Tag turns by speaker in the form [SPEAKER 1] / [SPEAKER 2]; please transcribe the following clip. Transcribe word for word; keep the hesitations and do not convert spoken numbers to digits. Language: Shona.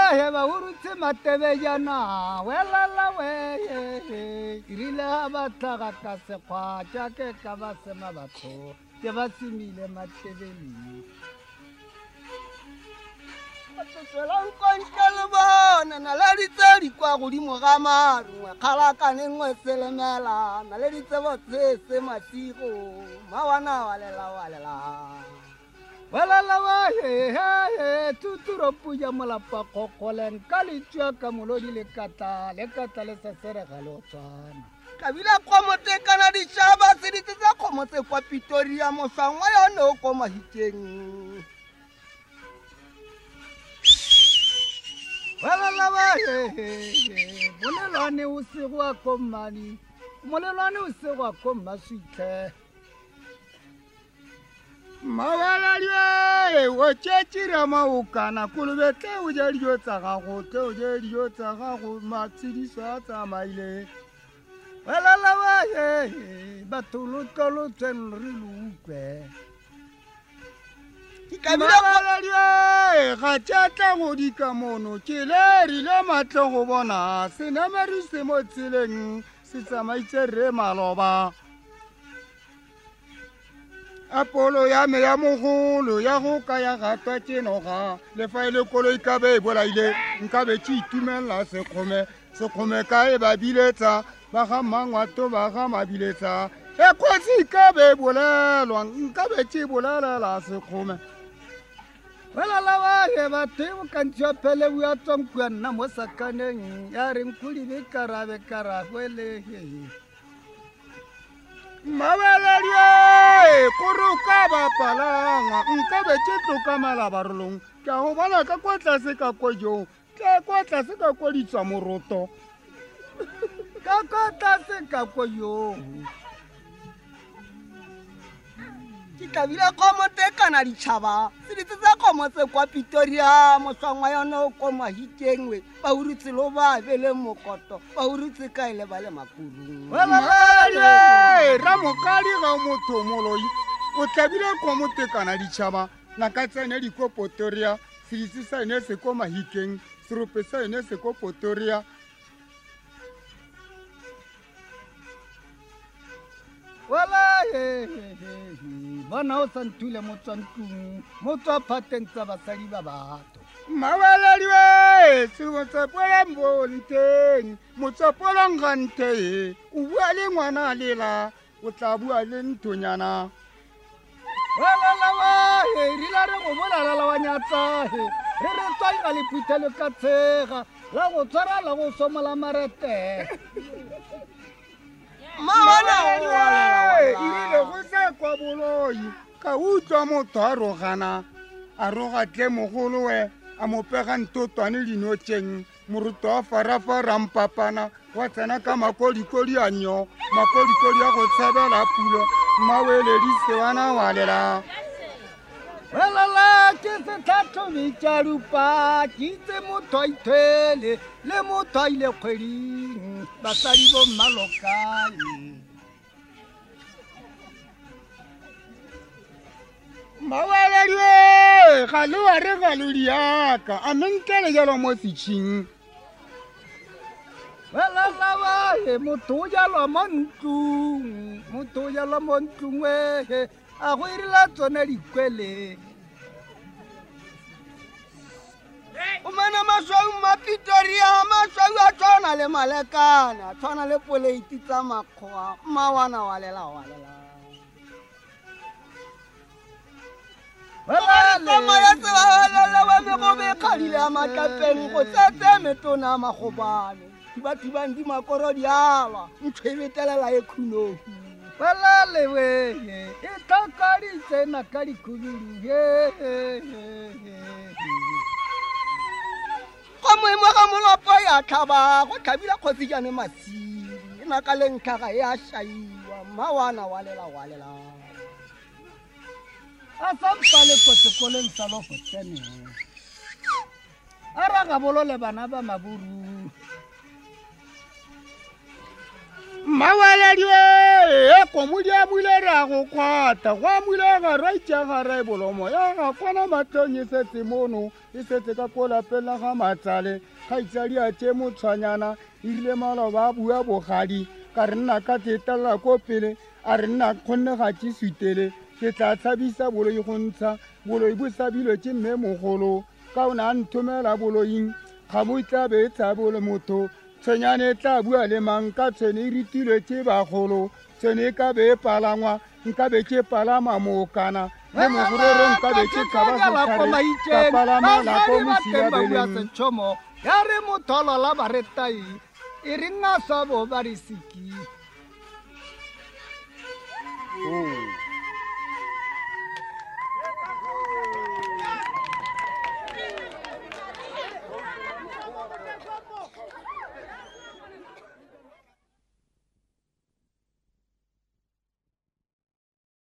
[SPEAKER 1] he ba urutse matebejana welala we irile ha ba tlaga ka sekgwa tja ke ka ba sema batho ke ba simile matebeli
[SPEAKER 2] Tswelang kontle bona na le ditse di kwa godimo ga maru kgalaka ne ngwe selemela na le ditse botse se matiro mawana walela walela
[SPEAKER 1] walala wa he he tuturo puja molapa kokolen kalitwa ka molodi le kata le kata le sesere ga lo tsana
[SPEAKER 2] kabila khomote kana di shaba se ditse tsa khomote kwa Pretoria mosangwa yone o ko mahiteng
[SPEAKER 1] walala wa he molelwane o sego a komani molelwane o sego a komma suitle mawalaliwe o tšetšira maokana kolobete o je dijo tsa gago te o je dijo tsa gago matshidiso a tsamaile walala wa he batho lotolotswen re loukwe Mawalaliwe ga tšatla go di ka mono ke lerile matle go bona senameri se mo tseleng se tsamaitse re maloba Apolo ya me ya mogolo ya go ka ya gatwa tšenoga le fa e le koloi ka be e bolaile nka be ke itumella sekgome sekgome ka e ba biletsa ba ga mangwato ba ga mabiletsa e kgotsi ka be e bolelwa nka be ke bolelela sekgome walala wa he batho o ka ntšha phele o ya tswankua nna mo sakaneng ya reng kodibe karabe karagwele Mawalaliwe koro ka bapalanga nka be ke tloka malabarolong ke a go bona ka kwa tlase ka kojong ke kwa tlase ka kwa ditswa moroto ka kwa tlase ka kojong
[SPEAKER 2] ke kabila khomote kana di chaba se ditse tsa khomotse kwa Pretoria mosangwa yone o ko mahiteng we ba urutse lo ba bele mokoto ba urutse ka ile ba le makurung
[SPEAKER 1] walala ra mokali ga motho moloi o tlabile khomote kana di chaba na ka tsene di ko Pretoria se ditse sa ene se ko mahiteng serope sa ene se ko Pretoria wala he bona o santule motswantlung motswa phateng tsa basadi ba batho mawalaliwe se motsapola mbonteng motsapola ngante o bua le ngwana lela o tla bua le nthonyana walala wa he rila re go bolala la wa nyatsa he re re tswa ga le phithelo ka tshega la go tsara la go somola marete
[SPEAKER 2] Mawalaliwe
[SPEAKER 1] ile go sa kwa boloi ka utswa motho a rogana a roga tle mogolo we a mo pega ntotwane dinotšeng moruto wa farafara mpapana wa tsena ka makodikodi a nyo makodikodi a go tshabela pulo mmaweledi sewana walela walala ke se thathomi tša rupa ke itse motho a ithwele le motho a ile kgweding basadi bo mmalokae mawalaliwe ga le wa re galodi yaka a menkele jalo mo setšhing walala wae motho o jalwa mo ntlong motho o jalwa mo ntlong wehe a go irela tsone dikwele
[SPEAKER 2] o mana maswau ma Pretoria maswau a tshwana le malekana tshwana le poleiti tsa makgoa mawana walela walela Maya tseba walala wa me go be kgadile a matlapeng go tsetse metona magobane tiba-tibang di makoro di alwa ntho e betelela e khunong
[SPEAKER 1] walale we e tlhakaditse na ka dikhududu
[SPEAKER 2] go moemo ga molopo ya tlhaba go tlhabila kgotsijane masiri e na ka lentlhaga e a shaiwa mawana walela walela
[SPEAKER 1] a sampale ko sekoleng sa lo go tseneng a raga bolole bana ba maburu mmawelediwe e komudi a buile ra go kgwata go a buile ga ra itša ga ra e bolomo ya ga kwana matlong e setse mono e setse ka ko lapeng la ga matsale kgaitsadi a tše motshwanyana e rile maloba a bua bogadi ka re nna ka tetelela ko pele a re nna kgonne ga tše sutele ke tla tshabisa boloi go ntsha boloi bo sabilo tše mme mogolo ka o ne a nthomela boloing ga bo tla be e tshabole motho tshwenyane e tla bua le mang ka tshwene e ritilwe tše bagolo tshwene e ka be e palangwa nka be ke palama mookana le mogororo nka be ke tshaba setlhare ka palama lako mosilabeleng
[SPEAKER 2] ya re motholola baretai e ring a sabo ba re siki